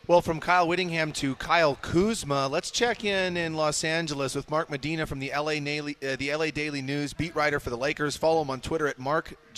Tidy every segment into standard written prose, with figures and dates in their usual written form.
Well, from Kyle Whittingham to Kyle Kuzma, let's check in Los Angeles with Mark Medina from the LA Daily News, beat writer for the Lakers. Follow him on Twitter at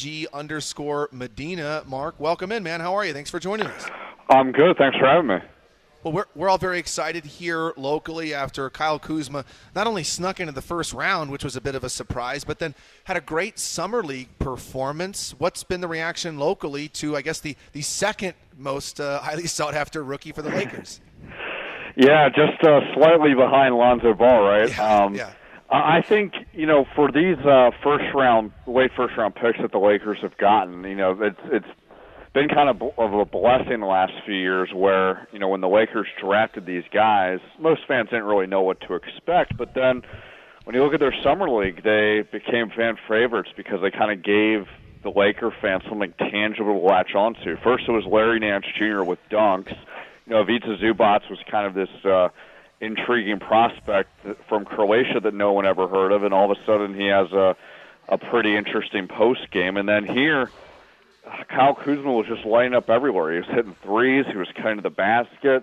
@MarkG_Medina. Mark, welcome in, man. How are you? Thanks for joining us. I'm good. Thanks for having me. Well, we're all very excited here locally after Kyle Kuzma not only snuck into the first round, which was a bit of a surprise, but then had a great Summer League performance. What's been the reaction locally to, I guess, the second most highly sought-after rookie for the Lakers? Yeah, just slightly behind Lonzo Ball, right? Yeah. I think, for these late first-round picks that the Lakers have gotten, it's been kind of a blessing the last few years where, when the Lakers drafted these guys, most fans didn't really know what to expect. But then when you look at their Summer League, they became fan favorites because they kind of gave the Laker fans something tangible to latch onto. First, it was Larry Nance Jr. with dunks. Ivica Zubac was kind of this intriguing prospect from Croatia that no one ever heard of, and all of a sudden he has a pretty interesting post game. And then here, Kyle Kuzma was just lighting up everywhere. He was hitting threes. He was cutting to the basket.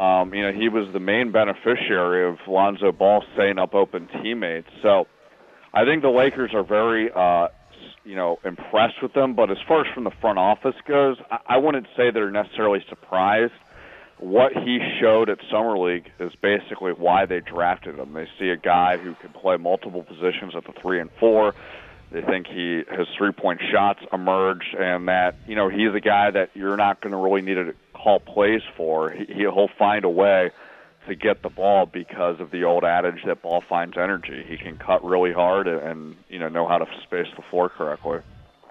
He was the main beneficiary of Lonzo Ball setting up open teammates. So I think the Lakers are very, impressed with them. But as far as from the front office goes, I wouldn't say they're necessarily surprised. What he showed at Summer League is basically why they drafted him. They see a guy who can play multiple positions at the 3 and 4. They think his three-point shots emerged, and that he's a guy that you're not going to really need to call plays for. He'll find a way to get the ball because of the old adage that ball finds energy. He can cut really hard and know how to space the floor correctly.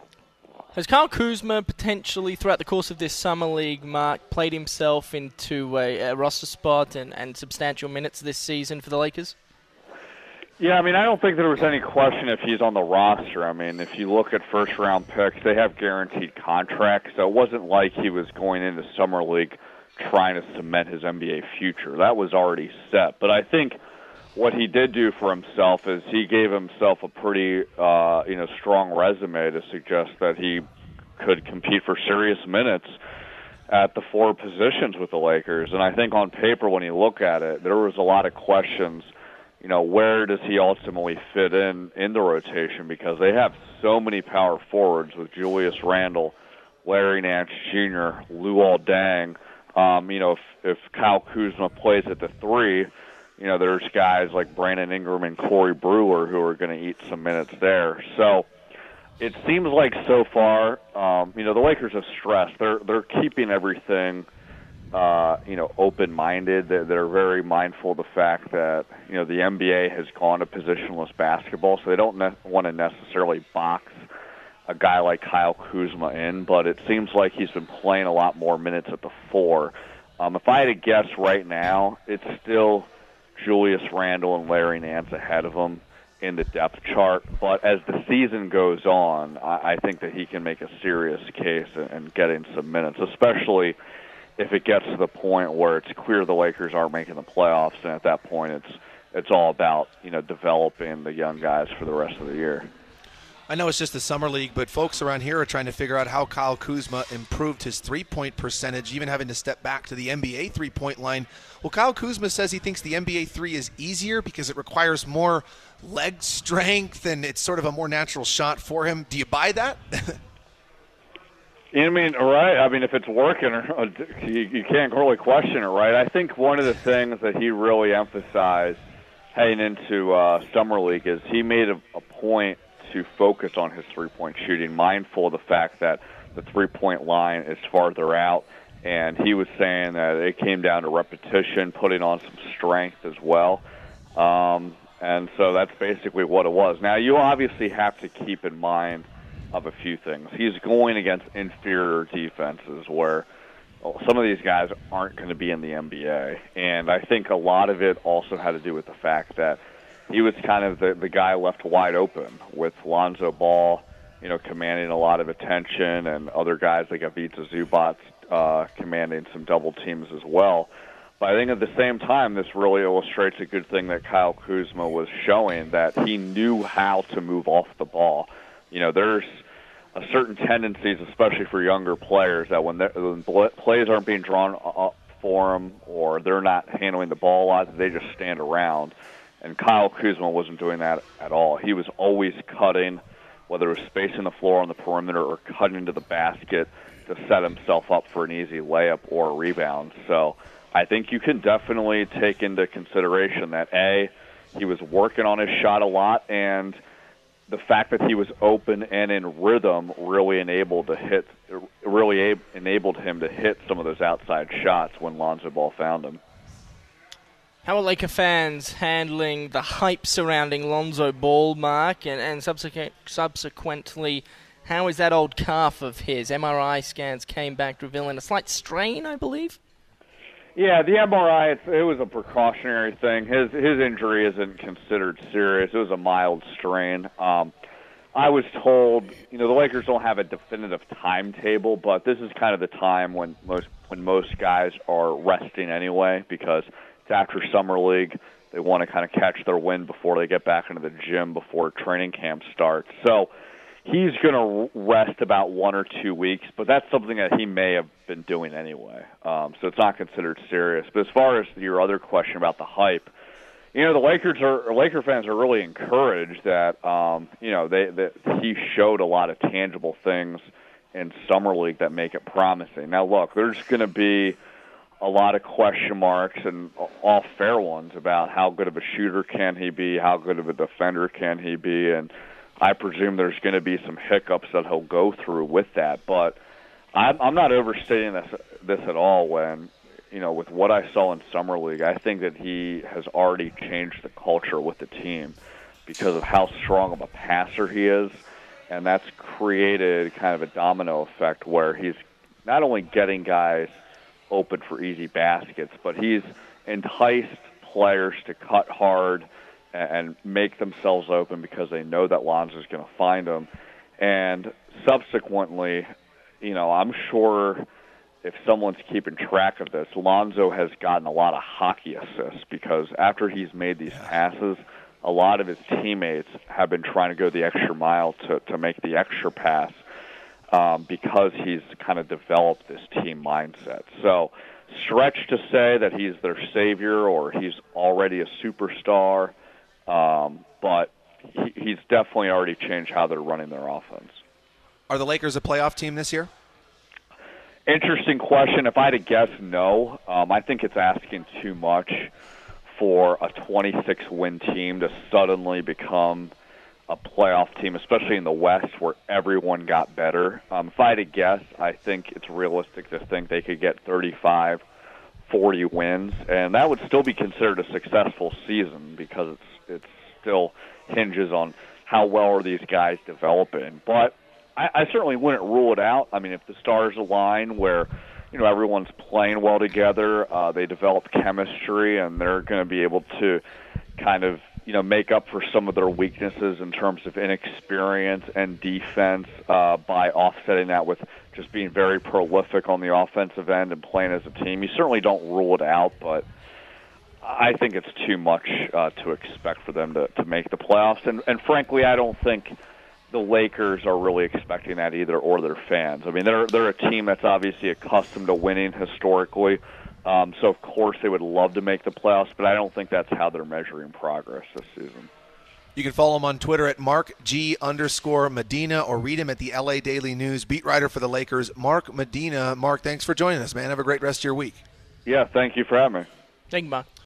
Has Kyle Kuzma potentially, throughout the course of this Summer League, Mark, played himself into a roster spot and substantial minutes this season for the Lakers? Yeah, I don't think there was any question if he's on the roster. If you look at first-round picks, they have guaranteed contracts, so it wasn't like he was going into Summer League trying to cement his NBA future. That was already set. But I think what he did do for himself is he gave himself a pretty, strong resume to suggest that he could compete for serious minutes at the 4 positions with the Lakers. And I think on paper, when you look at it, there was a lot of questions. Where does he ultimately fit in the rotation? Because they have so many power forwards with Julius Randle, Larry Nance Jr., Luol Deng. If Kyle Kuzma plays at the 3, there's guys like Brandon Ingram and Corey Brewer who are going to eat some minutes there. So it seems like so far, the Lakers have stressed. They're keeping everything open-minded. They're very mindful of the fact that, the NBA has gone to positionless basketball, so they don't want to necessarily box a guy like Kyle Kuzma in, but it seems like he's been playing a lot more minutes at the 4. If I had to guess right now, it's still Julius Randle and Larry Nance ahead of him in the depth chart, but as the season goes on, I think that he can make a serious case and get in some minutes, especially if it gets to the point where it's clear the Lakers aren't making the playoffs, and at that point it's all about developing the young guys for the rest of the year. I know it's just the Summer League, but folks around here are trying to figure out how Kyle Kuzma improved his three-point percentage, even having to step back to the NBA three-point line. Well, Kyle Kuzma says he thinks the NBA 3 is easier because it requires more leg strength and it's sort of a more natural shot for him. Do you buy that? Right. If it's working, you can't really question it, right? I think one of the things that he really emphasized heading into Summer League is he made a point to focus on his three-point shooting, mindful of the fact that the three-point line is farther out, and he was saying that it came down to repetition, putting on some strength as well. And so that's basically what it was. Now, you obviously have to keep in mind of a few things. He's going against inferior defenses where some of these guys aren't going to be in the NBA. And I think a lot of it also had to do with the fact that he was kind of the guy left wide open with Lonzo Ball, commanding a lot of attention, and other guys like Ivica Zubac commanding some double teams as well. But I think at the same time, this really illustrates a good thing that Kyle Kuzma was showing, that he knew how to move off the ball. There's a certain tendencies, especially for younger players, that when plays aren't being drawn for him or they're not handling the ball a lot, they just stand around. And Kyle Kuzma wasn't doing that at all. He was always cutting, whether it was spacing the floor on the perimeter or cutting into the basket to set himself up for an easy layup or a rebound. So I think you can definitely take into consideration that, A, he was working on his shot a lot, and the fact that he was open and in rhythm really enabled him to hit some of those outside shots when Lonzo Ball found him. How are Laker fans handling the hype surrounding Lonzo Ball, Mark, and subsequently, how is that old calf of his? MRI scans came back revealing a slight strain, I believe? Yeah, the MRI, it was a precautionary thing. His injury isn't considered serious. It was a mild strain. I was told, the Lakers don't have a definitive timetable, but this is kind of the time when most guys are resting anyway, because it's after Summer League. They want to kind of catch their wind before they get back into the gym before training camp starts. So he's going to rest about 1 or 2 weeks, but that's something that he may have been doing anyway. So it's not considered serious. But as far as your other question about the hype, the Laker fans are really encouraged that that he showed a lot of tangible things in Summer League that make it promising. Now, look, there's going to be a lot of question marks, and all fair ones, about how good of a shooter can he be, how good of a defender can he be, and I presume there's going to be some hiccups that he'll go through with that. But I'm not overstating this at all when, with what I saw in Summer League, I think that he has already changed the culture with the team because of how strong of a passer he is, and that's created kind of a domino effect where he's not only getting guys open for easy baskets, but he's enticed players to cut hard and make themselves open because they know that Lonzo's going to find them. And subsequently, I'm sure if someone's keeping track of this, Lonzo has gotten a lot of hockey assists because after he's made these passes, a lot of his teammates have been trying to go the extra mile to make the extra pass because he's kind of developed this team mindset. So stretch to say that he's their savior or he's already a superstar, but he's definitely already changed how they're running their offense. Are the Lakers a playoff team this year? Interesting question. If I had to guess, no. I think it's asking too much for a 26-win team to suddenly become a playoff team, especially in the West where everyone got better. If I had to guess, I think it's realistic to think they could get 35, 40 wins, and that would still be considered a successful season because it still hinges on how well are these guys developing. But I certainly wouldn't rule it out. I mean, if the stars align where everyone's playing well together, they develop chemistry, and they're going to be able to kind of make up for some of their weaknesses in terms of inexperience and defense by offsetting that with just being very prolific on the offensive end and playing as a team. You certainly don't rule it out, but I think it's too much to expect for them to make the playoffs. And frankly, I don't think the Lakers are really expecting that either, or their fans. I mean, they're a team that's obviously accustomed to winning historically. So, of course, they would love to make the playoffs, but I don't think that's how they're measuring progress this season. You can follow him on Twitter at @MarkG_Medina or read him at the LA Daily News, beat writer for the Lakers, Mark Medina. Mark, thanks for joining us, man. Have a great rest of your week. Yeah, thank you for having me. Thank you, Mark.